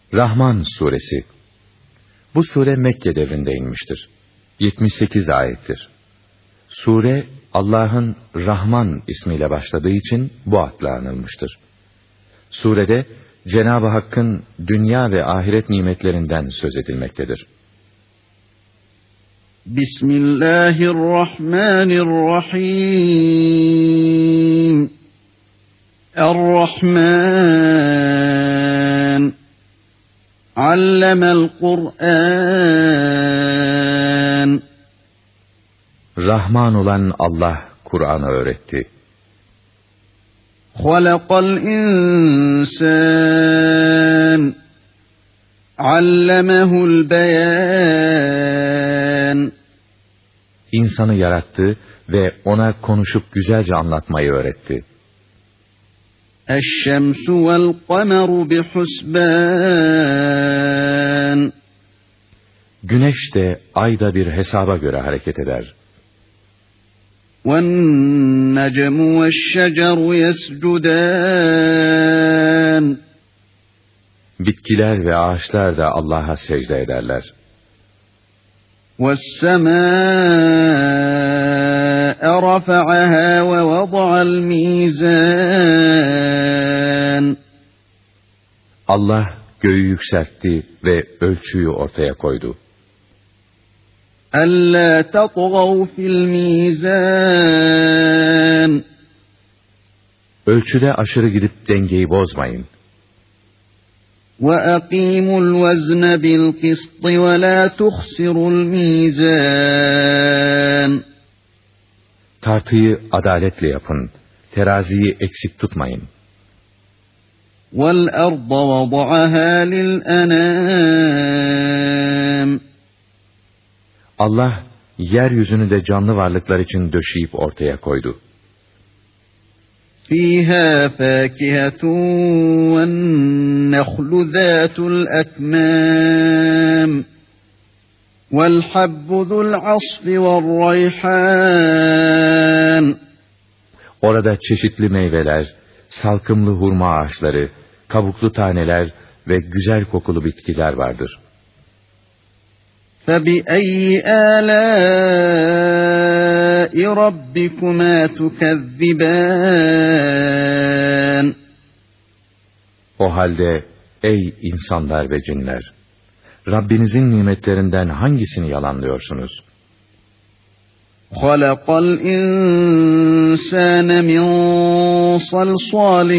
Rahman suresi. Bu sure Mekke devrinde inmiştir. 78 ayettir. Sure Allah'ın Rahman ismiyle başladığı için bu adla anılmıştır. Surede Cenab-ı Hakk'ın dünya ve ahiret nimetlerinden söz edilmektedir. Bismillahirrahmanirrahim. Er-Rahman Allemel Kur'an. Rahman olan Allah Kur'an'ı öğretti. Halakal insan allemehul beyan. İnsanı yarattı ve ona konuşup güzelce anlatmayı öğretti. Eş-şemsu vel kameru bihusban. Güneş de ay da bir hesaba göre hareket eder. وَالنَّجْمُ وَالشَّجَرُ يَسْجُدَانِ. Bitkiler ve ağaçlar da Allah'a secde ederler. وَالسَّمَاءَ رَفَعَهَا وَوَضَعَ الْمِيزَانَ. Allah göğü yükseltti ve ölçüyü ortaya koydu. أَلَّا تَطْغَوْا فِي الْمِيزَانِ. Ölçüde aşırı gidip dengeyi bozmayın. وَأَقِيمُوا الْوَزْنَ بِالْقِسْطِ وَلَا تُخْسِرُوا الْمِيزَانَ. Tartıyı adaletle yapın, teraziyi eksik tutmayın. وَالْأَرْضَ وَضَعَهَا لِلْأَنَامِ. Allah yeryüzünü de canlı varlıklar için döşeyip ortaya koydu. فِيهَا فَاكِهَةٌ وَالنَّخْلُ ذَاتُ الْأَكْمَامِ وَالْحَبُّ ذُو الْعَصْفِ وَالرَّيْحَانِ. Orada çeşitli meyveler, salkımlı hurma ağaçları, kabuklu taneler ve güzel kokulu bitkiler vardır. فَبِأَيِّ آلَاءِ رَبِّكُمَا تُكَذِّبَانِ. O halde ey insanlar ve cinler, Rabbinizin nimetlerinden hangisini yalanlıyorsunuz? خَلَقَ الْإِنسَانَ مِنْ صَلْصَالٍ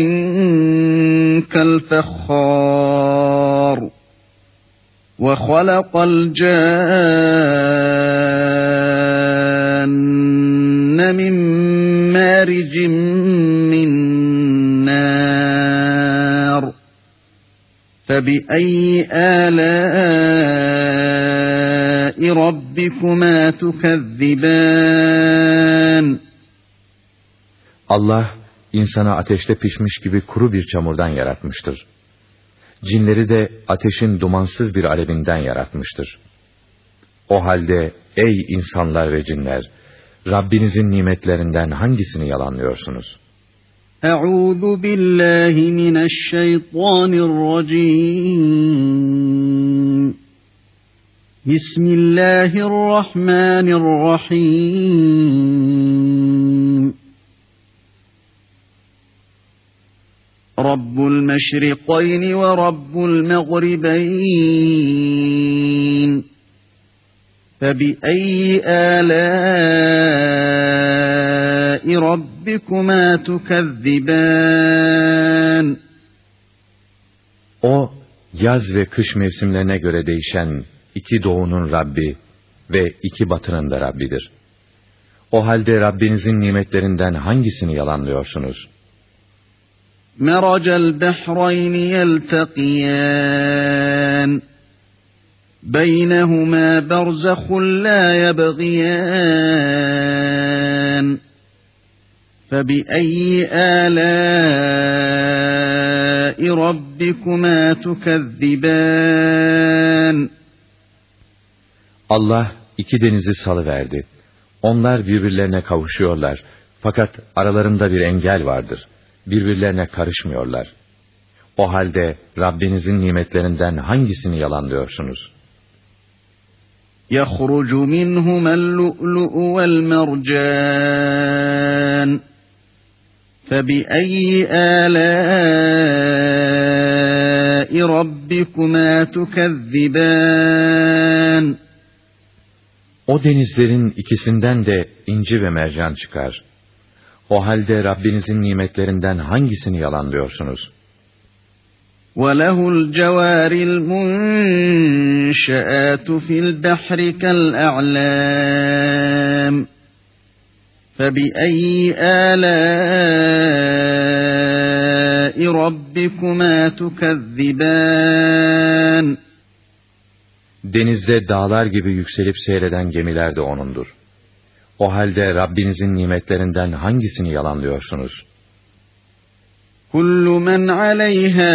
كَالْفَخَّارِ وَخَلَقَ الْجَانَّ مِنْ مَارِجٍ مِنْ نَارٍ فَبِأَيِّ آلَاءِ رَبِّكُمَا تُكَذِّبَانِ. Allah, insanı ateşte pişmiş gibi kuru bir çamurdan yaratmıştır. Cinleri de ateşin dumansız bir alevinden yaratmıştır. O halde ey insanlar ve cinler, Rabbinizin nimetlerinden hangisini yalanlıyorsunuz? Eûzu billahi mineşşeytanirracim. Bismillahirrahmanirrahim. Rabbul meşrikayni ve Rabbul mağribeyn. Febi'eyyi âlâi rabbikuma tukezziban. O, yaz ve kış mevsimlerine göre değişen iki doğunun Rabbi ve iki batının da Rabbidir. O halde Rabbinizin nimetlerinden hangisini yalanlıyorsunuz? مَرَجَ الْبَحْرَيْنِ يَلْتَقِيَانِ بَيْنَهُمَا بَرْزَخٌ لَا يَبْغِيَانِ فَبِأَيِّ آلَاءِ رَبِّكُمَا تُكَذِّبَانِ. Allah iki denizi salıverdi. Onlar birbirlerine kavuşuyorlar. Fakat aralarında bir engel vardır. Birbirlerine karışmıyorlar. O halde Rabbinizin nimetlerinden hangisini yalanlıyorsunuz? يَخْرُجُ مِنْهُمَا اللُّؤْلُؤُ وَالْمَرْجَانُ فَبِأَيِّ آلَاءِ رَبِّكُمَا تُكَذِّبَانِ O denizlerin ikisinden de inci ve mercan çıkar. O halde Rabbinizin nimetlerinden hangisini yalanlıyorsunuz? وَلَهُ الْجَوَارِ الْمُنشَآتُ فِي الْبَحْرِ كَالْأَعْلَامِ فَبِأَيِّ آلَاءِ رَبِّكُمَا تُكَذِّبَانِ Denizde dağlar gibi yükselip seyreden gemiler de O'nundur. O halde Rabbinizin nimetlerinden hangisini yalanlıyorsunuz? كُلُّ مَنْ عَلَيْهَا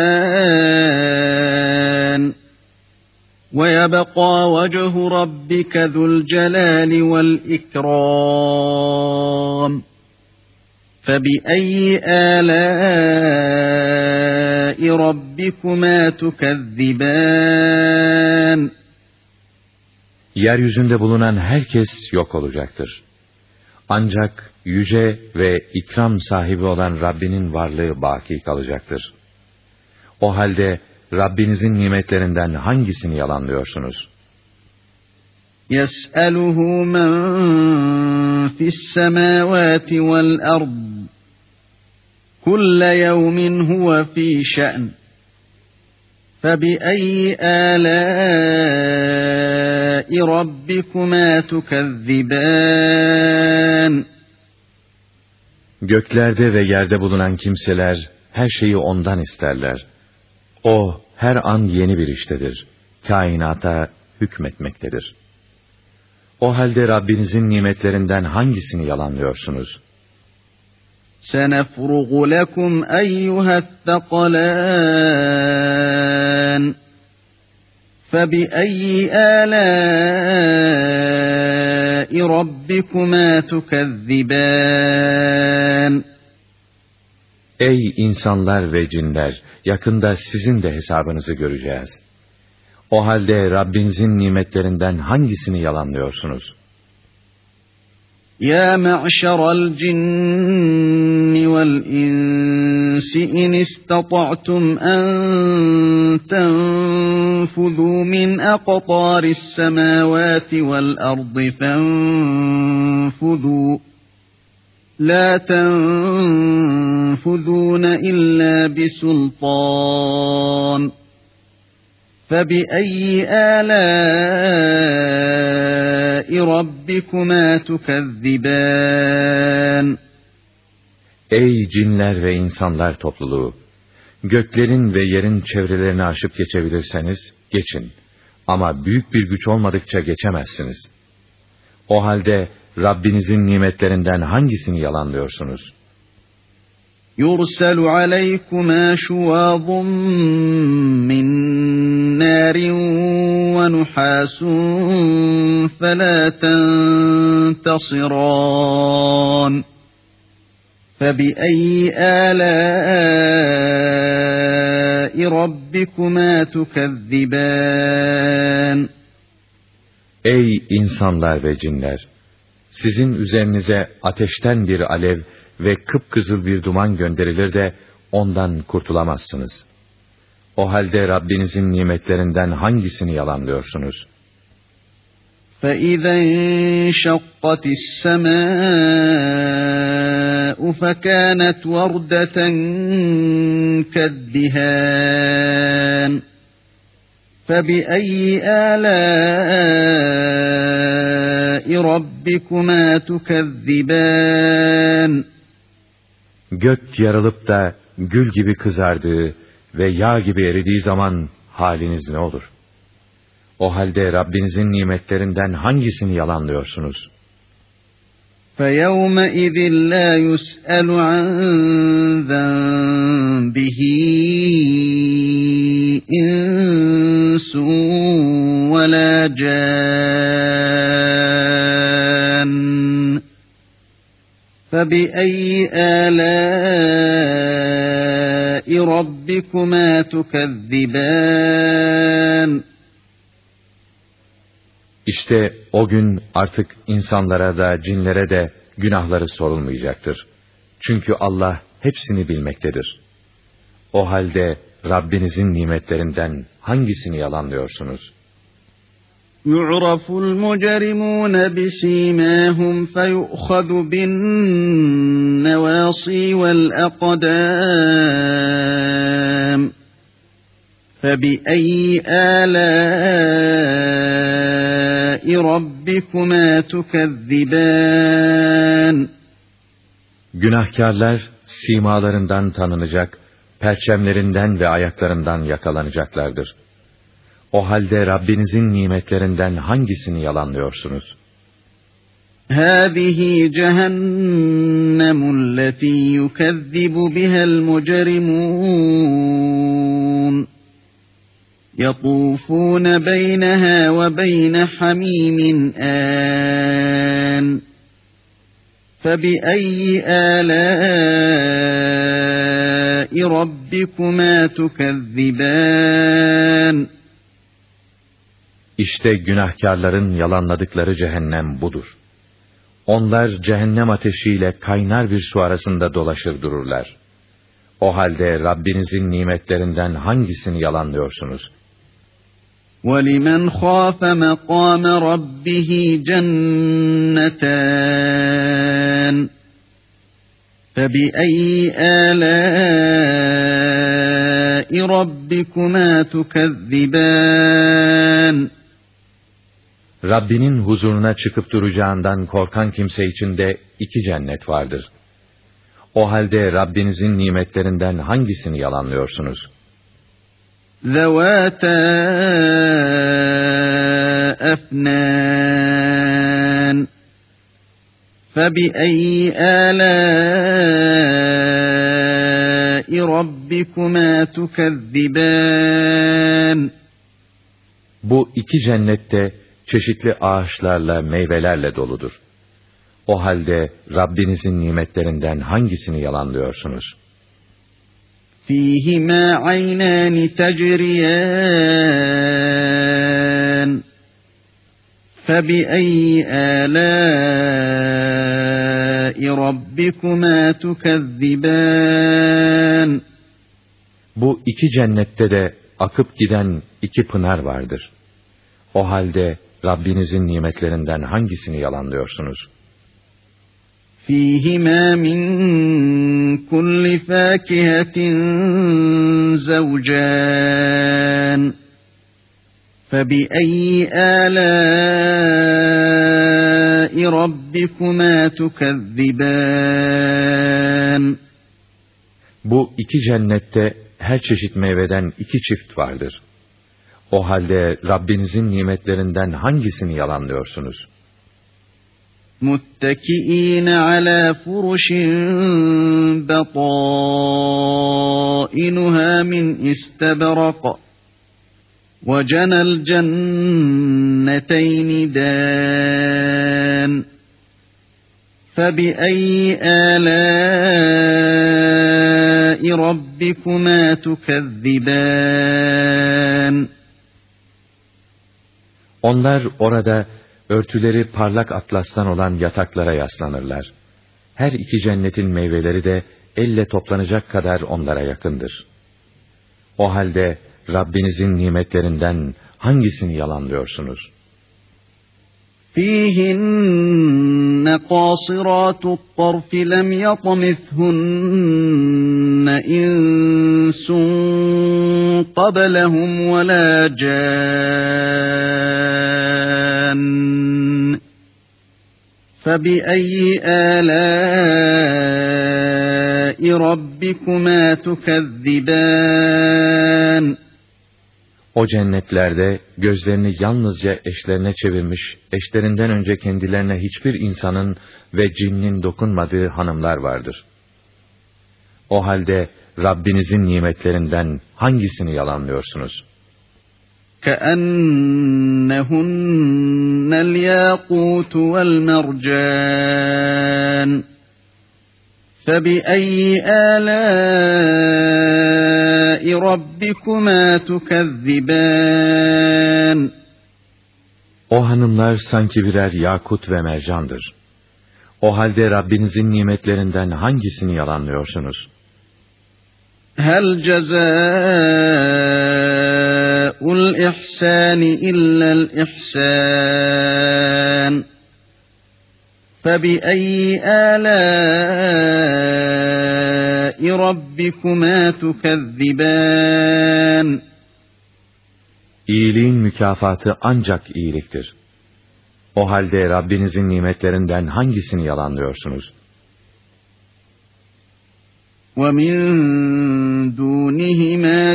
فَانٍ وَيَبْقَى وَجْهُ رَبِّكَ ذُو الْجَلَالِ وَالْإِكْرَامِ فَبِأَيِّ آلَاءِ رَبِّكُمَا تُكَذِّبَانِ Yeryüzünde bulunan herkes yok olacaktır. Ancak yüce ve ikram sahibi olan Rabbinin varlığı baki kalacaktır. O halde Rabbinizin nimetlerinden hangisini yalanlıyorsunuz? يَسْأَلُهُ مَنْ فِي السَّمَاوَاتِ وَالْأَرْضِ كُلَّ يَوْمٍ هُوَ فِي شَأْنٍ فَبِأَيِّ آلَاءِ رَبِّكُمَا تُكَذِّبَانِ Göklerde ve yerde bulunan kimseler her şeyi ondan isterler. O her an yeni bir iştedir. Kainata hükmetmektedir. O halde Rabbinizin nimetlerinden hangisini yalanlıyorsunuz? سَنَفْرُغُ لَكُمْ أَيُّهَا الثَّقَلَانِ فَبِأَيِّ آلَاءِ رَبِّكُمَا تُكَذِّبَانِ Ey insanlar ve cinler! Yakında sizin de hesabınızı göreceğiz. O halde Rabbinizin nimetlerinden hangisini yalanlıyorsunuz? يَا مَعْشَرَ الْجِنِّ وَالْإِنسِ إِنِ اسْتَطَعْتُمْ أَن تَنفُذُوا مِنْ أَقْطَارِ السَّمَاوَاتِ وَالْأَرْضِ فَانفُذُوا لَا تَنفُذُونَ إِلَّا بِسُلْطَانٍ فَبِأَيِّ آلَاءِ رَبِّكُمَا تُكَذِّبَانِ Ey cinler ve insanlar topluluğu! Göklerin ve yerin çevrelerini aşıp geçebilirseniz, geçin. Ama büyük bir güç olmadıkça geçemezsiniz. O halde Rabbinizin nimetlerinden hangisini yalanlıyorsunuz? يُرْسَلُ عَلَيْكُمَا شُوَاظٌ مِّن نَّارٍ وَنُحَاسٌ فَلَا تَنتَصِرَانِ فَبِأَيِّ آلَاءِ رَبِّكُمَا تُكَذِّبَانِ Ey insanlar ve cinler! Sizin üzerinize ateşten bir alev ve kıpkızıl bir duman gönderilir de ondan kurtulamazsınız. O halde Rabbinizin nimetlerinden hangisini yalanlıyorsunuz? فَإِذَا انشَقَّتِ السَّمَاءُ فَكَانَتْ وَرْدَةً كَالدِّهَانِ فَبِأَيِّ آلَاءِ رَبِّكُمَا تُكَذِّبَانِ Gök yarılıp da gül gibi kızardığı ve yağ gibi eridiği zaman haliniz ne olur? O halde Rabbinizin nimetlerinden hangisini yalanlıyorsunuz? فَيَوْمَئِذٍ لَا يُسْأَلُ عَنْ ذَنبِهِ إِنسٌ وَلَا جَانٌّ فَبِأَيِّ آلَاءِ رَبِّكُمَا تُكَذِّبَانِ İşte o gün artık insanlara da cinlere de günahları sorulmayacaktır. Çünkü Allah hepsini bilmektedir. O halde Rabbinizin nimetlerinden hangisini yalanlıyorsunuz? يُعْرَفُ الْمُجْرِمُونَ بِسِيمَاهُمْ فَيُؤْخَذُ بِالنَّوَاصِي وَالْأَقْدَامِ فَبِأَيِّ آلَاءِ رَبِّكُمَا تُكَذِّبَانِ Günahkarlar simalarından tanınacak, perçemlerinden ve ayaklarından yakalanacaklardır. O halde Rabbinizin nimetlerinden hangisini yalanlıyorsunuz? هَذِهِ جَهَنَّمُ الَّتِي يُكَذِّبُ بِهَا الْمُجْرِمُونَ يَطُوفُونَ بَيْنَهَا وَبَيْنَ حَمِيمٍ آنٍ فَبِأَيِّ آلَاءِ رَبِّكُمَا تُكَذِّبَانِ İşte günahkarların yalanladıkları cehennem budur. Onlar cehennem ateşiyle kaynar bir su arasında dolaşır dururlar. O halde Rabbinizin nimetlerinden hangisini yalanlıyorsunuz? وَلِمَنْ خَافَ مَقَامَ رَبِّهِ جَنَّتَانِ فَبِأَيِّ آلَاءِ رَبِّكُمَا تُكَذِّبَانِ Rabbinin huzuruna çıkıp duracağından korkan kimse için de 2 cennet vardır. O halde Rabbinizin nimetlerinden hangisini yalanlıyorsunuz? ذَوَاتَا أَفْنَانٍ فَبِأَيِّ آلَاءِ رَبِّكُمَا تُكَذِّبَانِ Bu 2 cennette çeşitli ağaçlarla, meyvelerle doludur. O halde Rabbinizin nimetlerinden hangisini yalanlıyorsunuz? فِيهِمَا عَيْنَانِ تَجْرِيَانِ فَبِأَيِّ آلَاءِ رَبِّكُمَا تُكَذِّبَانِ Bu 2 cennette de akıp giden 2 pınar vardır. O halde Rabbinizin nimetlerinden hangisini yalanlıyorsunuz? فِيهِمَا مِنْ كُلِّ فَاكِهَةٍ زَوْجَانِ فَبِأَيِّ آلَاءِ رَبِّكُمَا تُكَذِّبَانِ Bu 2 cennette her çeşit meyveden 2 çift vardır. O halde Rabbinizin nimetlerinden hangisini yalanlıyorsunuz? مُتَّكِئِينَ عَلَى فُرُشٍ بَطَائِنُهَا مِنْ إِسْتَبْرَقٍ وَجَنَى الْجَنَّتَيْنِ دَانٍ فَبِأَيِّ آلَاءِ رَبِّكُمَا تُكَذِّبَانِ Onlar orada örtüleri parlak atlastan olan yataklara yaslanırlar. Her 2 cennetin meyveleri de elle toplanacak kadar onlara yakındır. O halde Rabbinizin nimetlerinden hangisini yalanlıyorsunuz? فِيهِنَّ قَاصِرَاتُ الطَّرْفِ لَمْ يَطْمِثْهُنَّ إِنسٌ قَبْلَهُمْ وَلَا جَانٌّ فَبِأَيِّ آلَاءِ رَبِّكُمَا تُكَذِّبَانِ O cennetlerde gözlerini yalnızca eşlerine çevirmiş, eşlerinden önce kendilerine hiçbir insanın ve cinnin dokunmadığı hanımlar vardır. O halde Rabbinizin nimetlerinden hangisini yalanlıyorsunuz? كَأَنَّهُنَّ الْيَاقُوتُ وَالْمَرْجَانُ فَبِأَيِّ آلَاءِ رَبِّكُمَا تُكَذِّبَانِ O hanımlar sanki birer yakut ve mercandır. O halde Rabbinizin nimetlerinden hangisini yalanlıyorsunuz? هَلْ جَزَاءُ الْإِحْسَانِ إِلَّا الْإِحْسَانُ فَبِأَيِّ آلَاءِ رَبِّكُمَا تُكَذِّبَانِ İyiliğin mükafatı ancak iyiliktir. O halde Rabbinizin nimetlerinden hangisini yalanlıyorsunuz? وَمِنْ دُونِهِمَا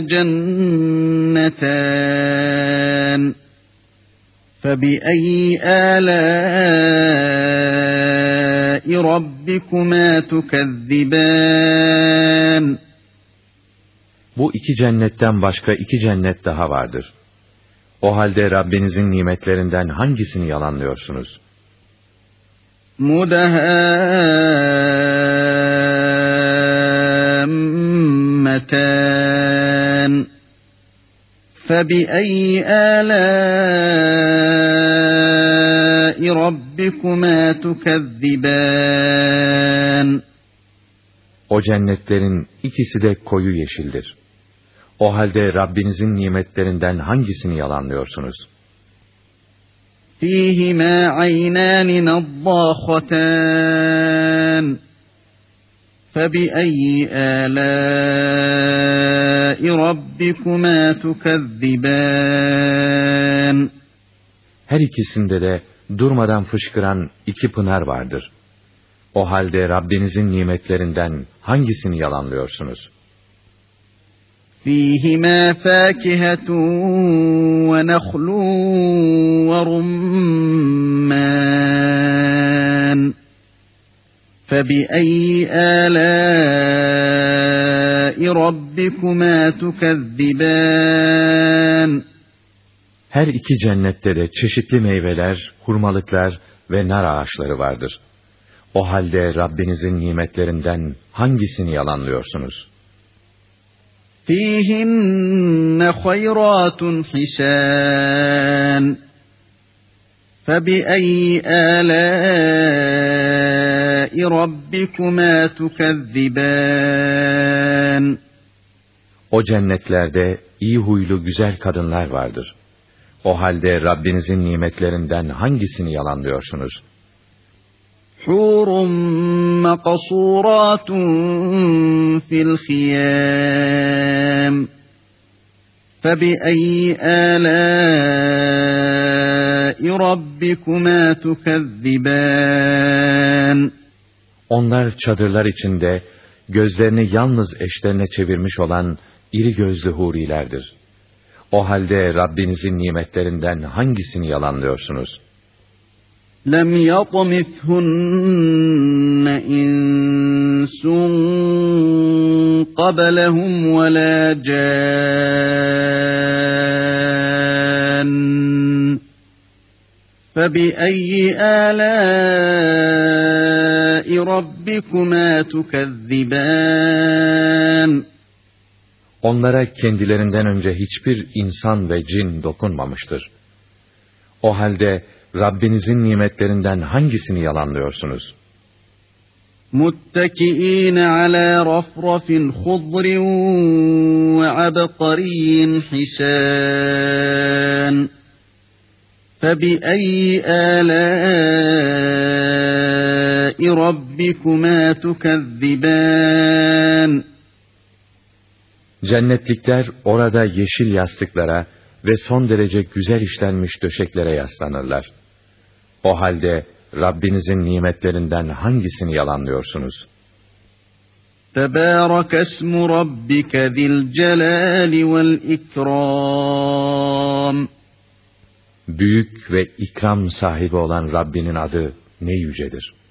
جَنَّتَانِ فَبِأَيِّ آلَاءِ رَبِّكُمَا تُكَذِّبَانِ Bu iki cennetten başka iki cennet daha vardır. O halde Rabbinizin nimetlerinden hangisini yalanlıyorsunuz? مُدَهَامَّتَانِ فَبِأَيِّ آلَاءِ رَبِّكُمَا تُكَذِّبَانِ O cennetlerin ikisi de koyu yeşildir. O halde Rabbinizin nimetlerinden hangisini yalanlıyorsunuz? فِيهِمَا عَيْنَانِ نَضَّاخَتَانِ فَبِأَيِّ آلَاءِ رَبِّكُمَا تُكَذِّبَانِ Her ikisinde de durmadan fışkıran iki pınar vardır. O halde Rabbinizin nimetlerinden hangisini yalanlıyorsunuz? فِيهِمَا فَاكِهَةٌ وَنَخْلٌ وَرُمَّانٌ فَبِأَيِّ آلَاءِ رَبِّكُمَا تُكَذِّبَانِ Her iki cennette de çeşitli meyveler, hurmalıklar ve nar ağaçları vardır. O halde Rabbinizin nimetlerinden hangisini yalanlıyorsunuz? فِيهِنَّ خَيْرَاتٌ حِسَانٌ فَبِأَيِّ آلَاءِ رَبِّكُمَا تُكَذِّبَانِ O cennetlerde iyi huylu güzel kadınlar vardır. O halde Rabbinizin nimetlerinden hangisini yalanlıyorsunuz? حُورٌ مَقَصُورَاتٌ فِي الْخِيَامِ فَبِأَيِّ آلَاءِ رَبِّكُمَا تُكَذِّبَانِ Onlar çadırlar içinde gözlerini yalnız eşlerine çevirmiş olan iri gözlü hurilerdir. O halde Rabbinizin nimetlerinden hangisini yalanlıyorsunuz? لَمْ يَطْمِثْهُنَّ إِنسٌ قَبْلَهُمْ وَلَا جَانٌّ فَبِأَيِّ آلَاءِ رَبِّكُمَا تُكَذِّبَانِ Onlara kendilerinden önce hiçbir insan ve cin dokunmamıştır. O halde Rabbinizin nimetlerinden hangisini yalanlıyorsunuz? مُتَّكِئِينَ عَلَى رَفْرَفٍ خُضْرٍ وَعَبْقَرِيٍّ حِسَانٍ فَبِأَيِّ آلَاءِ رَبِّكُمَا تُكَذِّبَانِ Cennetlikler orada yeşil yastıklara ve son derece güzel işlenmiş döşeklere yaslanırlar. O halde Rabbinizin nimetlerinden hangisini yalanlıyorsunuz? تَبَارَكَ اسْمُ رَبِّكَ ذِي الْجَلَالِ وَالْإِكْرَامِ Büyük ve ikram sahibi olan Rabbinin adı ne yücedir.